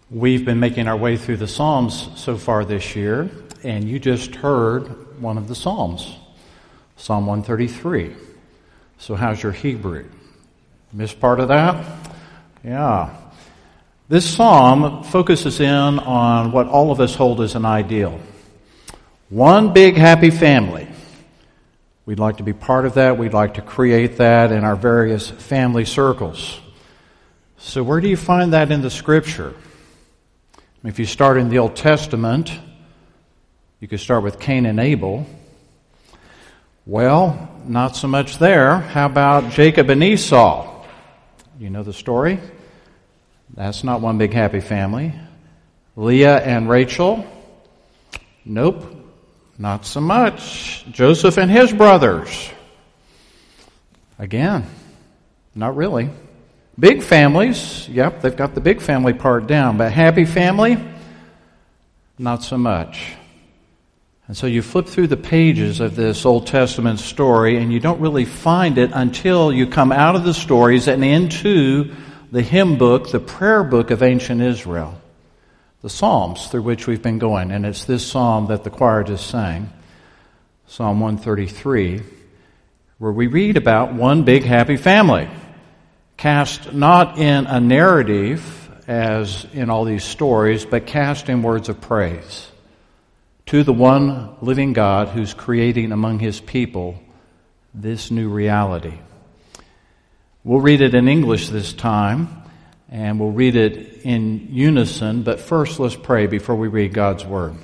We've been making our way through the Psalms so far this year, and you just heard one of the Psalms, Psalm 133. So how's your Hebrew? Missed part of that? Yeah. This psalm focuses in on what all of us hold as an ideal. One big happy family. We'd like to be part of that. We'd like to create that in our various family circles. So where do you find that in the Scripture? If you start in the Old Testament, you could start with Cain and Abel. Well, not so much there. How about Jacob and Esau? You know the story? That's not one big happy family. Leah and Rachel? Nope, not so much. Joseph and his brothers? Again, not really. Big families, yep, they've got the big family part down, but happy family, not so much. And so you flip through the pages of this Old Testament story, and you don't really find it until you come out of the stories and into the hymn book, the prayer book of ancient Israel, the Psalms through which we've been going. And it's this psalm that the choir just sang, Psalm 133, where we read about one big happy family. Cast not in a narrative, as in all these stories, but cast in words of praise to the one living God who's creating among His people this new reality. We'll read it in English this time, and we'll read it in unison, but first let's pray before we read God's Word.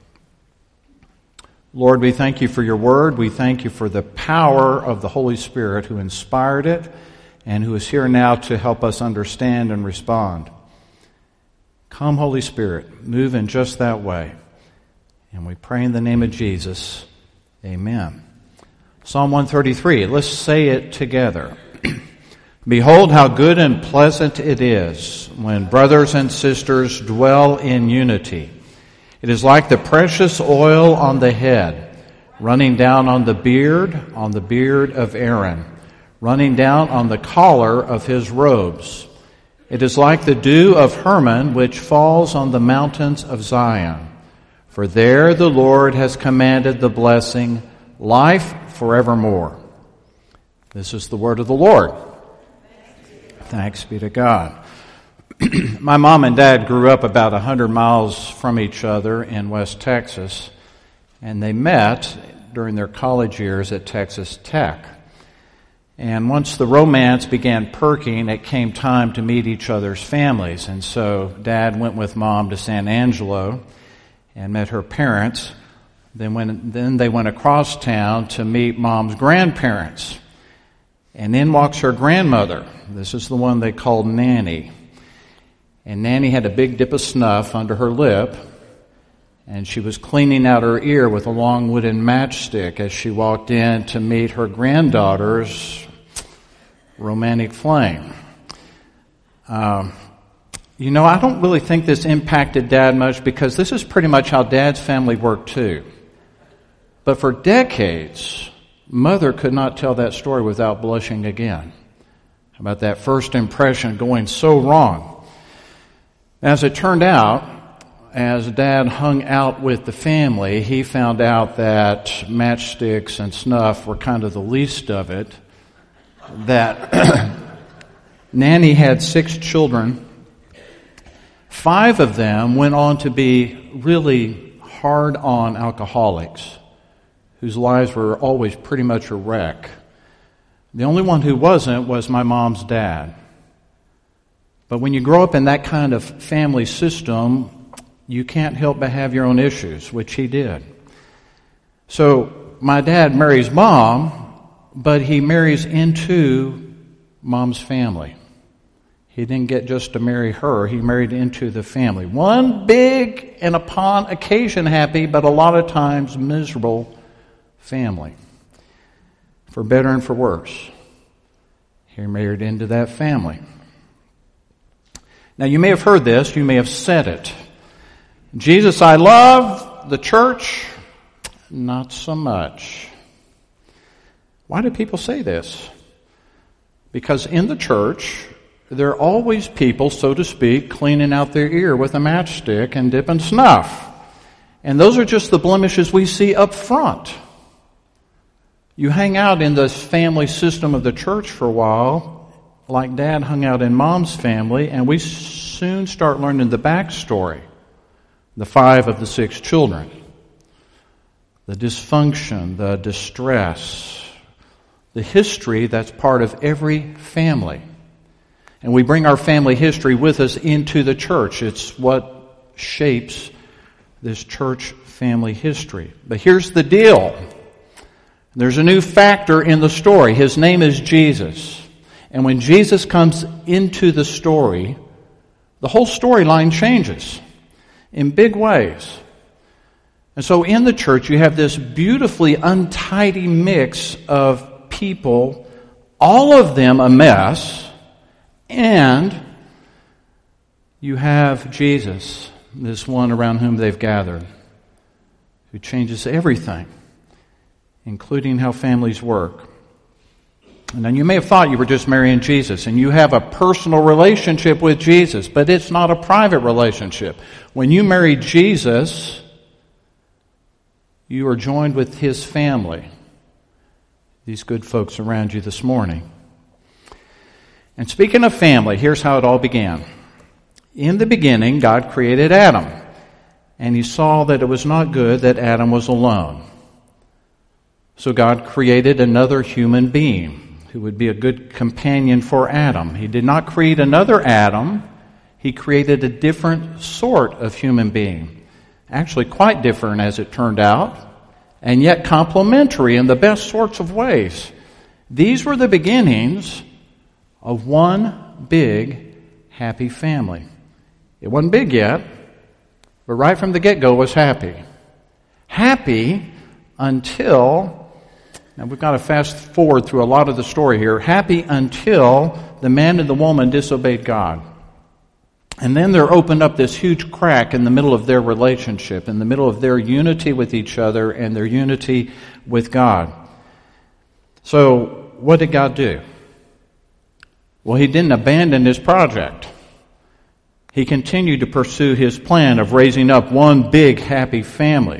Lord, we thank You for Your Word. We thank You for the power of the Holy Spirit who inspired it, and who is here now to help us understand and respond. Come, Holy Spirit, move in just that way. And we pray in the name of Jesus. Amen. Psalm 133, let's say it together. Behold how good and pleasant it is when brothers and sisters dwell in unity. It is like the precious oil on the head, running down on the beard of Aaron, running down on the collar of his robes. It is like the dew of Hermon, which falls on the mountains of Zion. For there the Lord has commanded the blessing, life forevermore. This is the word of the Lord. Thanks be to God. My mom and dad grew up about 100 miles from each other in West Texas, and they met during their college years at Texas Tech. And once the romance began perking, it came time to meet each other's families. And so Dad went with Mom to San Angelo and met her parents. Then they went across town to meet Mom's grandparents. And in walks her grandmother. This is the one they called Nanny. And Nanny had a big dip of snuff under her lip, and she was cleaning out her ear with a long wooden matchstick as she walked in to meet her granddaughter's romantic flame. I don't really think this impacted Dad much because this is pretty much how Dad's family worked too. But for decades, Mother could not tell that story without blushing again. How about that first impression going so wrong? As it turned out, as Dad hung out with the family, he found out that matchsticks and snuff were kind of the least of it, that Nanny had 6 children. 5 of them went on to be really hard-on alcoholics whose lives were always pretty much a wreck. The only one who wasn't was my mom's dad. But when you grow up in that kind of family system, you can't help but have your own issues, which he did. So my dad marries Mom, but he marries into Mom's family. He didn't get just to marry her, he married into the family. One big and upon occasion happy, but a lot of times miserable family. For better and for worse. He married into that family. Now you may have heard this, you may have said it. Jesus I love, the church, not so much. Why do people say this? Because in the church, there are always people, so to speak, cleaning out their ear with a matchstick and dipping snuff. And those are just the blemishes we see up front. You hang out in this family system of the church for a while, like Dad hung out in Mom's family, and we soon start learning the backstory. The 5 of the 6 children. The dysfunction, the distress, the history that's part of every family. And we bring our family history with us into the church. It's what shapes this church family history. But here's the deal. There's a new factor in the story. His name is Jesus. And when Jesus comes into the story, the whole storyline changes in big ways. And so in the church, you have this beautifully untidy mix of people, all of them a mess, and you have Jesus, this one around whom they've gathered, who changes everything, including how families work. And then you may have thought you were just marrying Jesus, and you have a personal relationship with Jesus, but it's not a private relationship. When you marry Jesus, you are joined with His family, these good folks around you this morning. And speaking of family, here's how it all began. In the beginning, God created Adam, and He saw that it was not good that Adam was alone. So God created another human being who would be a good companion for Adam. He did not create another Adam. He created a different sort of human being. Actually quite different as it turned out, and yet complementary in the best sorts of ways. These were the beginnings of one big, happy family. It wasn't big yet, but right from the get-go was happy. Happy until, now we've got to fast forward through a lot of the story here, happy until the man and the woman disobeyed God. And then there opened up this huge crack in the middle of their relationship, in the middle of their unity with each other and their unity with God. So, what did God do? Well, He didn't abandon His project. He continued to pursue His plan of raising up one big, happy family.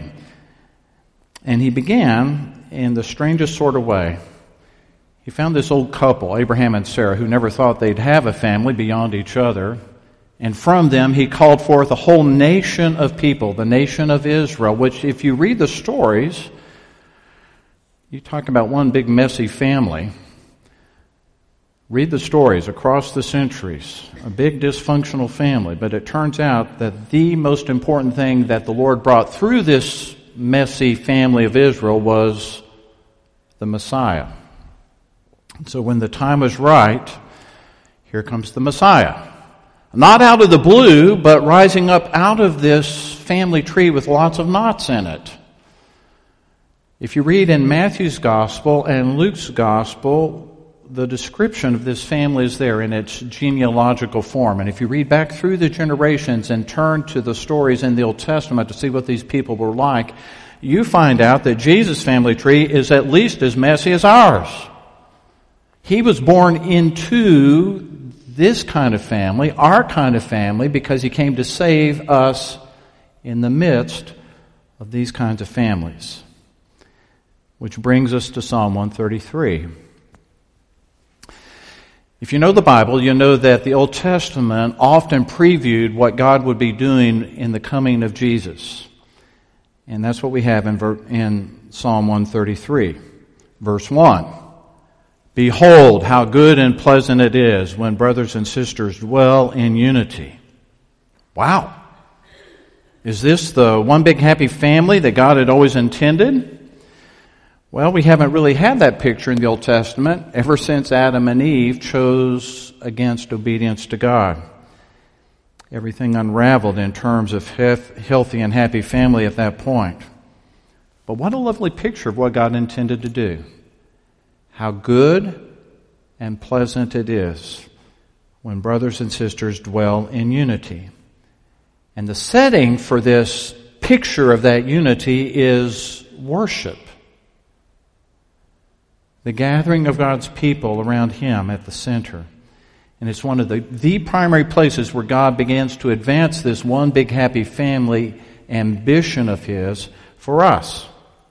And He began in the strangest sort of way. He found this old couple, Abraham and Sarah, who never thought they'd have a family beyond each other. And from them, He called forth a whole nation of people, the nation of Israel, which if you read the stories, you talk about one big messy family. Read the stories across the centuries, a big dysfunctional family, but it turns out that the most important thing that the Lord brought through this messy family of Israel was the Messiah. So when the time was right, here comes the Messiah. Not out of the blue, but rising up out of this family tree with lots of knots in it. If you read in Matthew's Gospel and Luke's Gospel, the description of this family is there in its genealogical form. And if you read back through the generations and turn to the stories in the Old Testament to see what these people were like, you find out that Jesus' family tree is at least as messy as ours. He was born into this kind of family, our kind of family, because He came to save us in the midst of these kinds of families. Which brings us to Psalm 133. If you know the Bible, you know that the Old Testament often previewed what God would be doing in the coming of Jesus. And that's what we have in Psalm 133, verse 1. Behold, how good and pleasant it is when brothers and sisters dwell in unity. Wow. Is this the one big happy family that God had always intended? Well, we haven't really had that picture in the Old Testament ever since Adam and Eve chose against obedience to God. Everything unraveled in terms of healthy and happy family at that point. But what a lovely picture of what God intended to do. How good and pleasant it is when brothers and sisters dwell in unity. And the setting for this picture of that unity is worship. The gathering of God's people around Him at the center. And it's one of the primary places where God begins to advance this one big happy family ambition of His for us.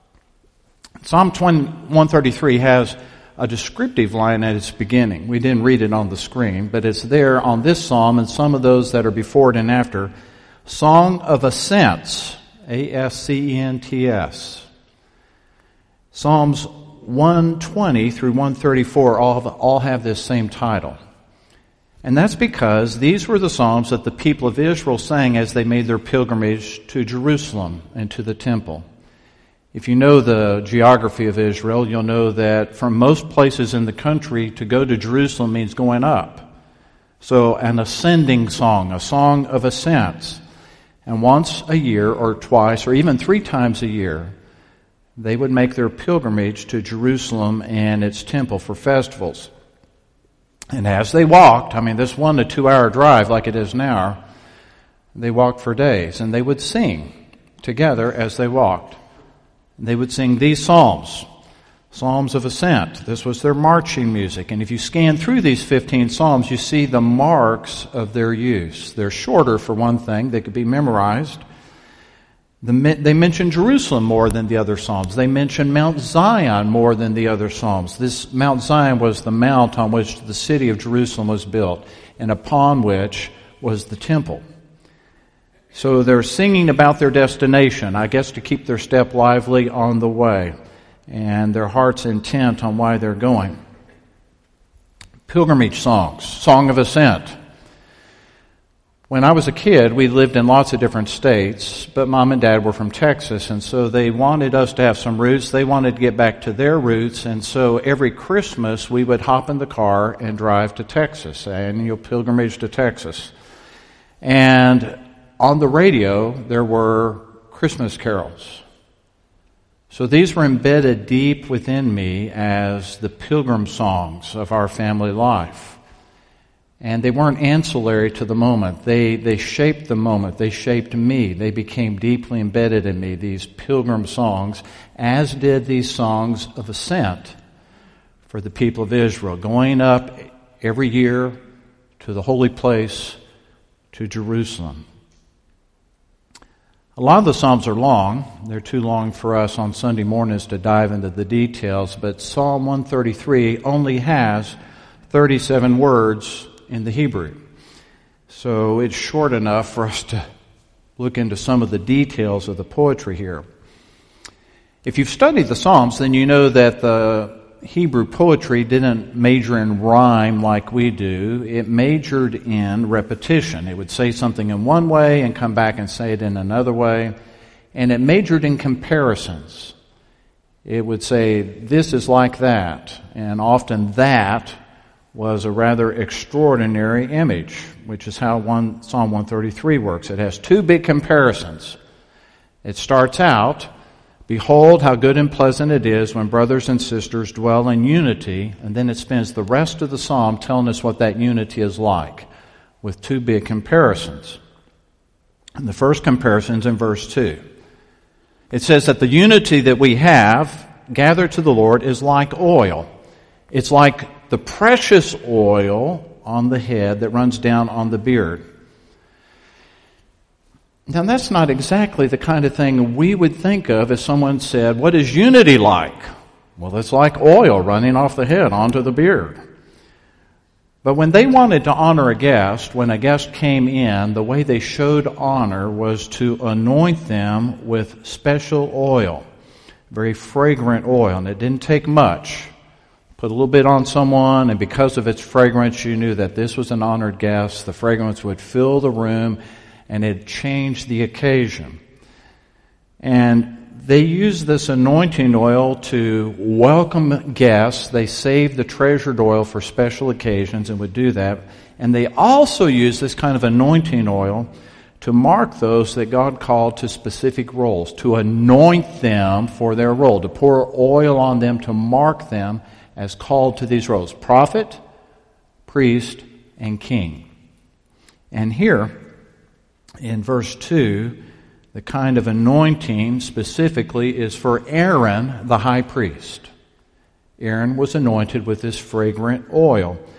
Psalm 133 has a descriptive line at its beginning. We didn't read it on the screen, but it's there on this psalm and some of those that are before it and after. Song of Ascents, A-S-C-E-N-T-S. Psalms 120 through 134 all have this same title. And that's because these were the psalms that the people of Israel sang as they made their pilgrimage to Jerusalem and to the temple. If you know the geography of Israel, you'll know that from most places in the country, to go to Jerusalem means going up. So an ascending song, a song of ascents. And once a year or twice or even 3 times a year, they would make their pilgrimage to Jerusalem and its temple for festivals. And as they walked, this 1 to 2 hour drive like it is now, they walked for days. And they would sing together as they walked. They would sing these psalms, psalms of ascent. This was their marching music. And if you scan through these 15 psalms, you see the marks of their use. They're shorter, for one thing. They could be memorized. They mention Jerusalem more than the other psalms. They mention Mount Zion more than the other psalms. This Mount Zion was the mount on which the city of Jerusalem was built, and upon which was the temple. So they're singing about their destination, I guess to keep their step lively on the way, and their hearts intent on why they're going. Pilgrimage songs, Song of Ascent. When I was a kid, we lived in lots of different states, but Mom and Dad were from Texas, and so they wanted us to have some roots. They wanted to get back to their roots, and so every Christmas we would hop in the car and drive to Texas, annual pilgrimage to Texas. And on the radio, there were Christmas carols. So these were embedded deep within me as the pilgrim songs of our family life. And they weren't ancillary to the moment. They shaped the moment. They shaped me. They became deeply embedded in me, these pilgrim songs, as did these songs of ascent for the people of Israel, going up every year to the holy place, to Jerusalem. A lot of the Psalms are long. They're too long for us on Sunday mornings to dive into the details, but Psalm 133 only has 37 words in the Hebrew. So it's short enough for us to look into some of the details of the poetry here. If you've studied the Psalms, then you know that the Hebrew poetry didn't major in rhyme like we do. It majored in repetition. It would say something in one way and come back and say it in another way. And it majored in comparisons. It would say, this is like that. And often that was a rather extraordinary image, which is how Psalm 133 works. It has 2 big comparisons. It starts out, behold how good and pleasant it is when brothers and sisters dwell in unity, and then it spends the rest of the psalm telling us what that unity is like, with 2 big comparisons. And the first comparison is in verse 2. It says that the unity that we have gathered to the Lord is like oil. It's like the precious oil on the head that runs down on the beard. Now, that's not exactly the kind of thing we would think of if someone said, what is unity like? Well, it's like oil running off the head onto the beard. But when they wanted to honor a guest, when a guest came in, the way they showed honor was to anoint them with special oil, very fragrant oil, and it didn't take much. Put a little bit on someone, and because of its fragrance, you knew that this was an honored guest. The fragrance would fill the room, and it changed the occasion. And they used this anointing oil to welcome guests. They saved the treasured oil for special occasions and would do that. And they also used this kind of anointing oil to mark those that God called to specific roles, to anoint them for their role, to pour oil on them to mark them as called to these roles: prophet, priest, and king. And here, in verse 2, the kind of anointing specifically is for Aaron, the high priest. Aaron was anointed with this fragrant oil.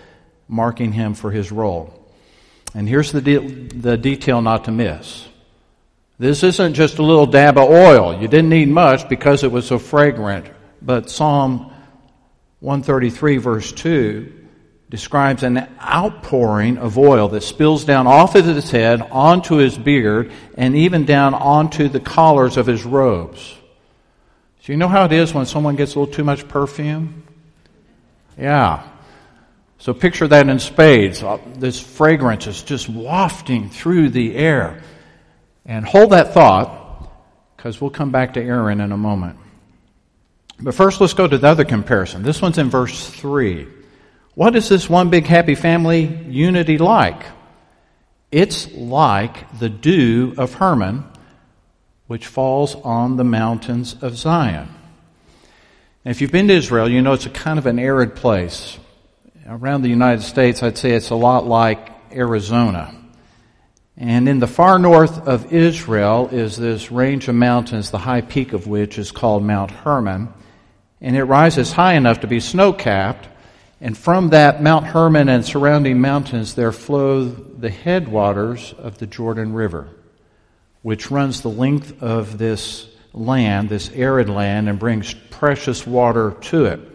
marking him for his role. And here's the detail not to miss. This isn't just a little dab of oil. You didn't need much because it was so fragrant. But Psalm 133 verse 2 describes an outpouring of oil that spills down off of his head, onto his beard, and even down onto the collars of his robes. So you know how it is when someone gets a little too much perfume? Yeah. So picture that in spades. This fragrance is just wafting through the air. And hold that thought, because we'll come back to Aaron in a moment. But first, let's go to the other comparison. This one's in verse 3. What is this one big happy family unity like? It's like the dew of Hermon, which falls on the mountains of Zion. Now, if you've been to Israel, you know it's a kind of an arid place. Around the United States, I'd say it's a lot like Arizona. And in the far north of Israel is this range of mountains, the high peak of which is called Mount Hermon. And it rises high enough to be snow-capped. And from that Mount Hermon and surrounding mountains, there flow the headwaters of the Jordan River, which runs the length of this land, this arid land, and brings precious water to it.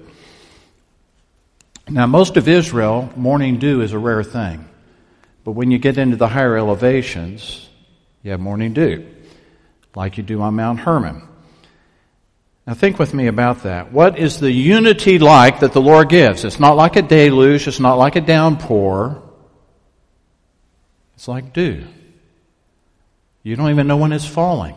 Now, most of Israel, morning dew is a rare thing. But when you get into the higher elevations, you have morning dew, like you do on Mount Hermon. Now think with me about that. What is the unity like that the Lord gives? It's not like a deluge. It's not like a downpour. It's like dew. You don't even know when it's falling.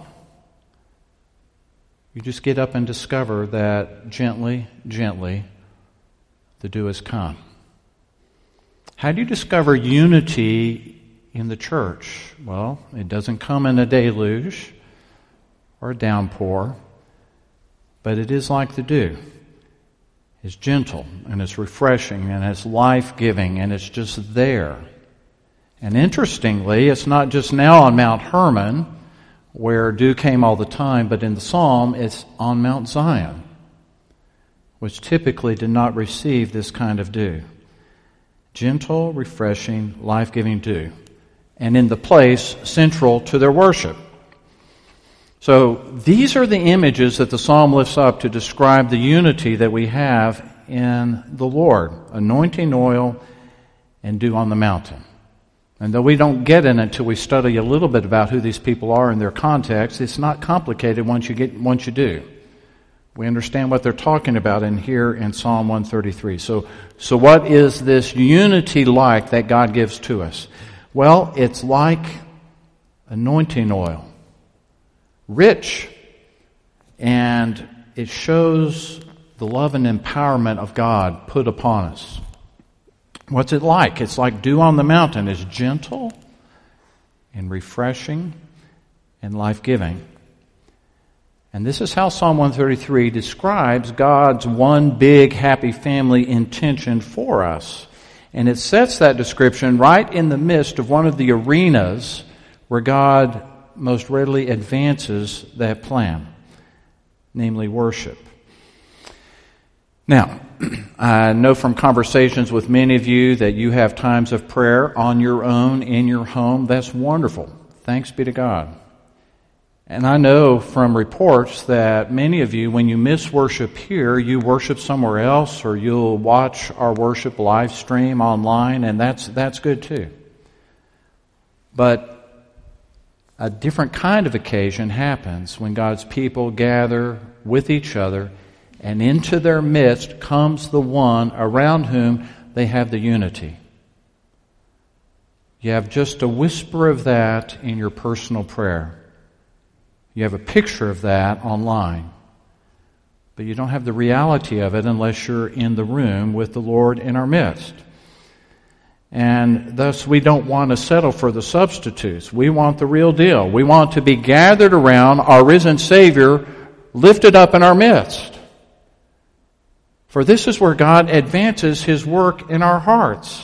You just get up and discover that gently, gently, the dew has come. How do you discover unity in the church? Well, it doesn't come in a deluge or a downpour, but it is like the dew. It's gentle, and it's refreshing, and it's life-giving, and it's just there. And interestingly, it's not just now on Mount Hermon, where dew came all the time, but in the Psalm, it's on Mount Zion, which typically did not receive this kind of dew. Gentle, refreshing, life-giving dew. And in the place central to their worship. So these are the images that the psalm lifts up to describe the unity that we have in the Lord. Anointing oil and dew on the mountain. And though we don't get in it until we study a little bit about who these people are in their context, it's not complicated once you do. We understand what they're talking about in here in Psalm 133. So what is this unity like that God gives to us? Well, it's like anointing oil. Rich. And it shows the love and empowerment of God put upon us. What's it like? It's like dew on the mountain. It's gentle and refreshing and life-giving. And this is how Psalm 133 describes God's one big happy family intention for us. And it sets that description right in the midst of one of the arenas where God most readily advances that plan, namely worship. Now, I know from conversations with many of you that you have times of prayer on your own, in your home. That's wonderful. Thanks be to God. And I know from reports that many of you, when you miss worship here, you worship somewhere else, or you'll watch our worship live stream online, and that's good too. But a different kind of occasion happens when God's people gather with each other, and into their midst comes the one around whom they have the unity. You have just a whisper of that in your personal prayer. You have a picture of that online. But you don't have the reality of it unless you're in the room with the Lord in our midst. And thus we don't want to settle for the substitutes. We want the real deal. We want to be gathered around our risen Savior, lifted up in our midst. For this is where God advances His work in our hearts.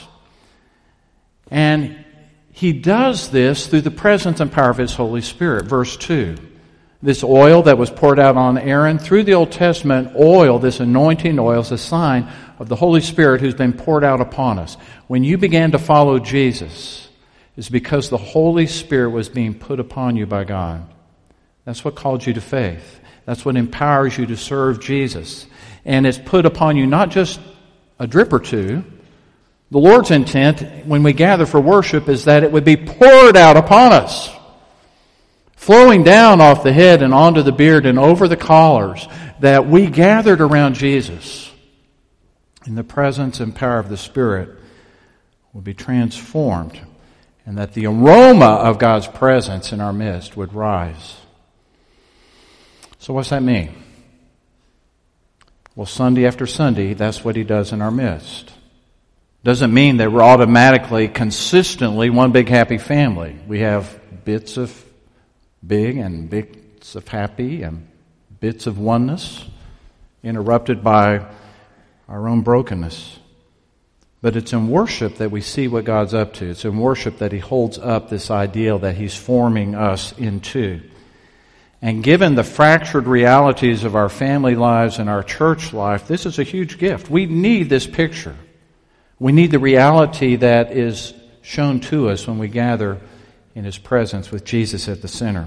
And He does this through the presence and power of His Holy Spirit. Verse 2. This oil that was poured out on Aaron, through the Old Testament, oil, this anointing oil, is a sign of the Holy Spirit who's been poured out upon us. When you began to follow Jesus, it's because the Holy Spirit was being put upon you by God. That's what called you to faith. That's what empowers you to serve Jesus. And it's put upon you not just a drip or two. The Lord's intent when we gather for worship is that it would be poured out upon us, flowing down off the head and onto the beard and over the collars, that we gathered around Jesus in the presence and power of the Spirit will be transformed, and that the aroma of God's presence in our midst would rise. So what's that mean? Well, Sunday after Sunday, that's what He does in our midst. Doesn't mean that we're automatically, consistently one big happy family. We have bits of big and bits of happy and bits of oneness interrupted by our own brokenness. But it's in worship that we see what God's up to. It's in worship that He holds up this ideal that He's forming us into. And given the fractured realities of our family lives and our church life, this is a huge gift. We need this picture. We need the reality that is shown to us when we gather in His presence with Jesus at the center.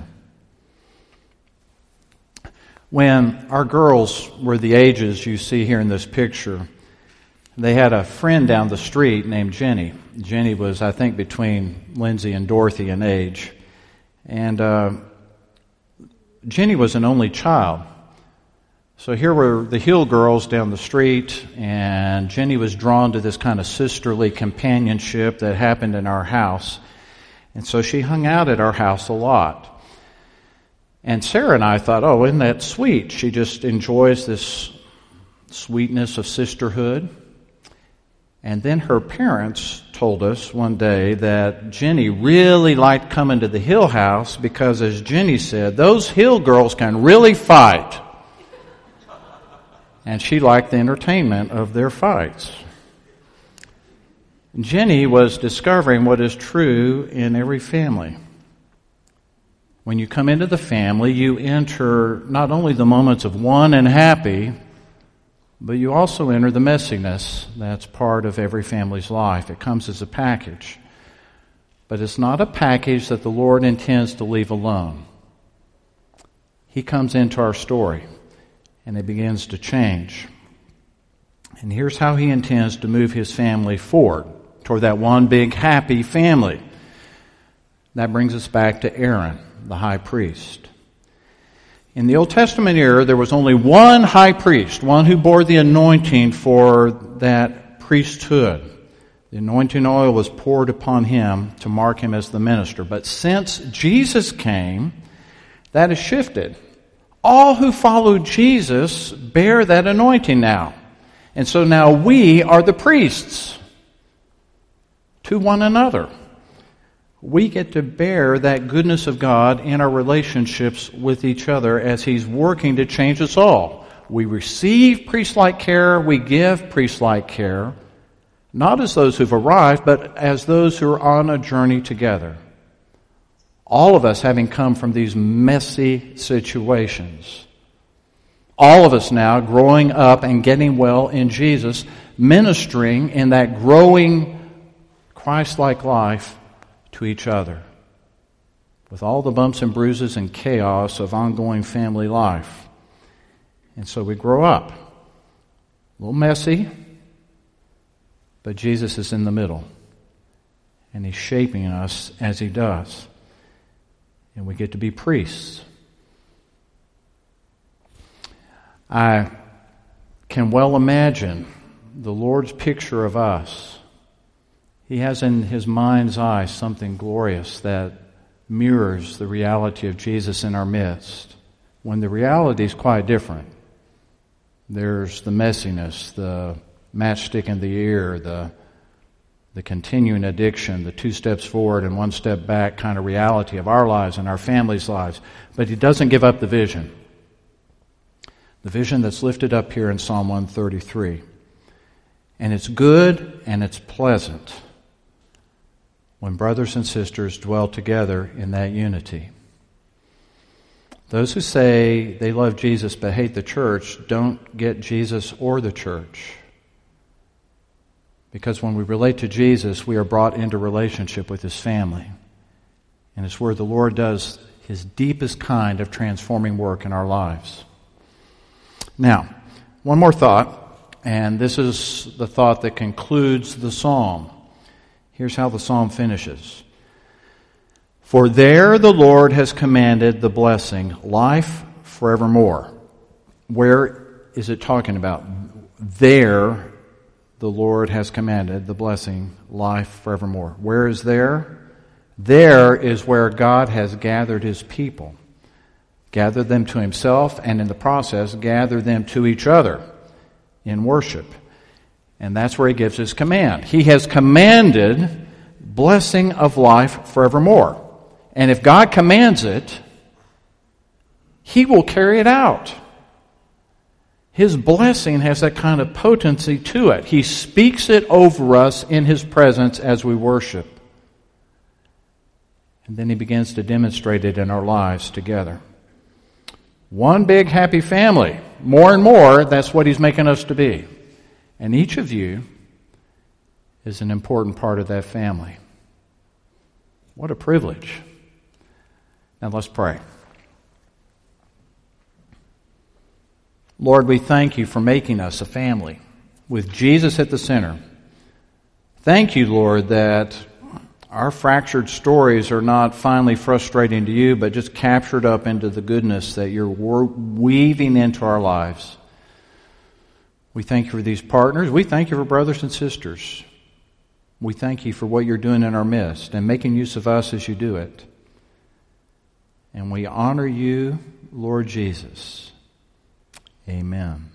When our girls were the ages you see here in this picture, they had a friend down the street named Jenny. Jenny was, I think, between Lindsay and Dorothy in age. And Jenny was an only child. So here were the Hill girls down the street, and Jenny was drawn to this kind of sisterly companionship that happened in our house. And so she hung out at our house a lot. And Sarah and I thought, oh, isn't that sweet? She just enjoys this sweetness of sisterhood. And then her parents told us one day that Jenny really liked coming to the Hill house because, as Jenny said, those Hill girls can really fight. And she liked the entertainment of their fights. Jenny was discovering what is true in every family. When you come into the family, you enter not only the moments of one and happy, but you also enter the messiness that's part of every family's life. It comes as a package. But it's not a package that the Lord intends to leave alone. He comes into our story, and it begins to change. And here's how He intends to move His family forward toward that one big happy family. That brings us back to Aaron, the high priest. In the Old Testament era, there was only one high priest, one who bore the anointing for that priesthood. The anointing oil was poured upon him to mark him as the minister. But since Jesus came, that has shifted. All who follow Jesus bear that anointing now. And so now we are the priests to one another. We get to bear that goodness of God in our relationships with each other as He's working to change us all. We receive priest-like care, we give priest-like care, not as those who've arrived, but as those who are on a journey together. All of us having come from these messy situations. All of us now growing up and getting well in Jesus, ministering in that growing Christ-like life to each other, with all the bumps and bruises and chaos of ongoing family life. And so we grow up, a little messy, but Jesus is in the middle, and He's shaping us as He does, and we get to be priests. I can well imagine the Lord's picture of us. He has in His mind's eye something glorious that mirrors the reality of Jesus in our midst, when the reality is quite different. There's the messiness, the matchstick in the ear, the continuing addiction, the 2 steps forward and 1 step back kind of reality of our lives and our families' lives. But He doesn't give up the vision. The vision that's lifted up here in Psalm 133. And it's good and it's pleasant when brothers and sisters dwell together in that unity. Those who say they love Jesus but hate the church don't get Jesus or the church. Because when we relate to Jesus, we are brought into relationship with His family. And it's where the Lord does His deepest kind of transforming work in our lives. Now, one more thought, and this is the thought that concludes the psalm. Here's how the psalm finishes. For there the Lord has commanded the blessing, life forevermore. Where is it talking about? There the Lord has commanded the blessing, life forevermore. Where is there? There is where God has gathered His people. Gathered them to Himself, and in the process, gathered them to each other in worship. And that's where He gives His command. He has commanded blessing of life forevermore. And if God commands it, He will carry it out. His blessing has that kind of potency to it. He speaks it over us in His presence as we worship. And then He begins to demonstrate it in our lives together. One big happy family. More and more, that's what He's making us to be. And each of you is an important part of that family. What a privilege. Now let's pray. Lord, we thank You for making us a family with Jesus at the center. Thank You, Lord, that our fractured stories are not finally frustrating to You, but just captured up into the goodness that You're weaving into our lives. We thank You for these partners. We thank You for brothers and sisters. We thank You for what You're doing in our midst and making use of us as You do it. And we honor You, Lord Jesus. Amen.